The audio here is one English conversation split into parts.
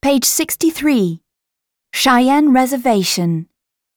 Page 63. Cheyenne Reservation.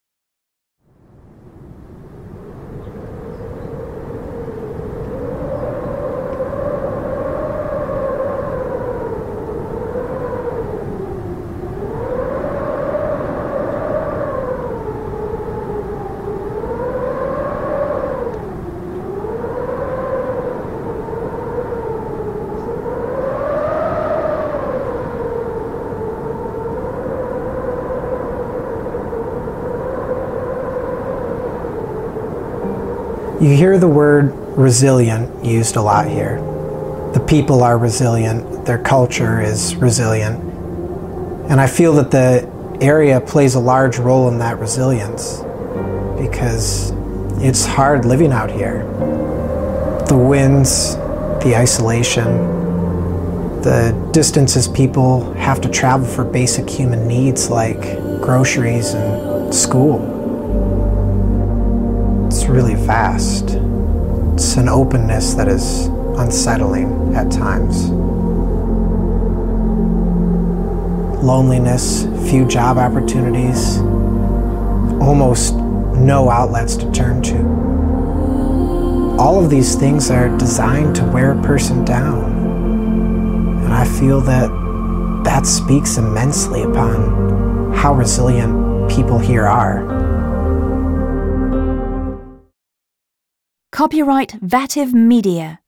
You hear the word resilient used a lot here. The people are resilient, their culture is resilient, and I feel that the area plays a large role in that resilience because it's hard living out here. The winds, the isolation, the distances people have to travel for basic human needs like groceries and school. It's really vast. It's an openness that is unsettling at times. Loneliness, few job opportunities, almost no outlets to turn to. All of these things are designed to wear a person down. And I feel that speaks immensely upon how resilient people here are. Copyright Vativ Media.